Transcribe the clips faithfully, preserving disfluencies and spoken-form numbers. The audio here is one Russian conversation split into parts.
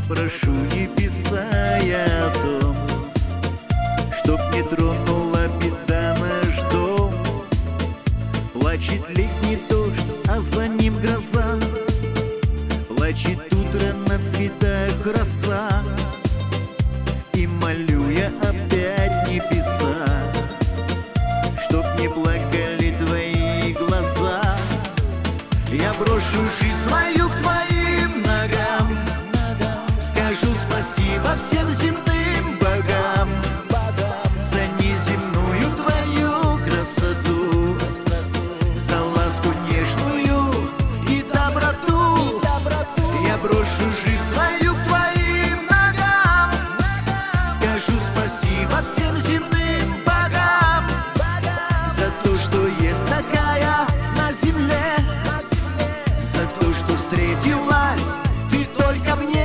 прошу небеса я о том, чтоб не тронула беда наш дом. Плачет летний дождь, а за ним гроза, плачет утро на цветах роса. И молю я опять небеса, чтоб не плакали твои глаза. Я брошу жизнь свою к твоим ногам, скажу спасибо всем земным богам за неземную твою красоту, за ласку нежную и доброту. Я брошу жизнь свою к твоим ногам, скажу спасибо всем земным богам за то, что есть такая на земле, за то, что встретилась ты только мне.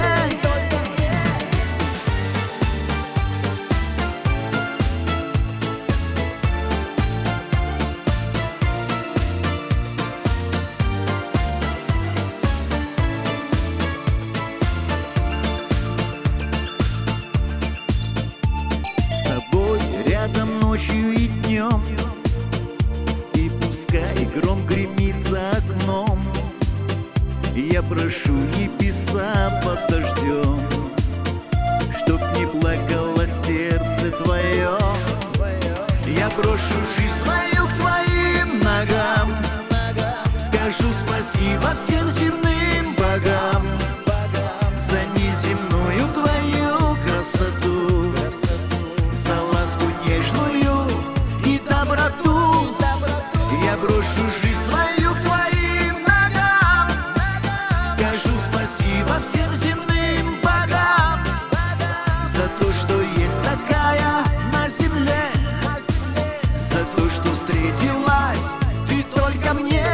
С тобой рядом ночью и днем, и пускай гром гремит за окном, я прошу небеса под дождем, чтоб не плакало сердце твое. Я брошу жизнь свою к твоим ногам, скажу спасибо всем земным богам за неземную твою красоту, за ласку нежную и доброту. Я брошу жизнь свою к твоим ногам, скажу спасибо всем земным богам за то, что есть такая на земле, за то, что встретилась ты только мне.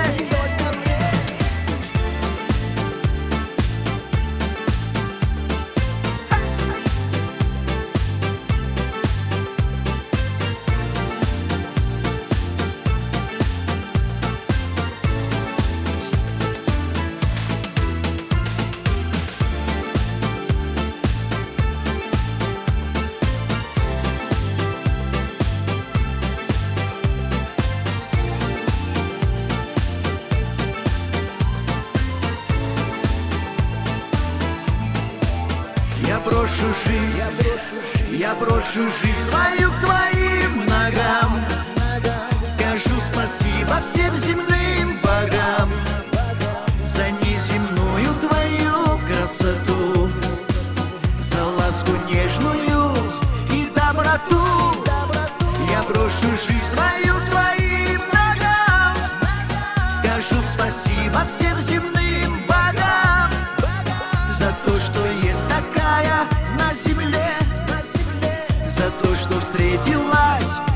Я брошу жизнь, я брошу жизнь свою к твоим ногам, скажу спасибо всем земным богам за неземную твою красоту, за ласку нежную и доброту. Я брошу жизнь свою к твоим ногам, скажу спасибо всем земным богам за то, что есть такая на земле, за то, что встретилась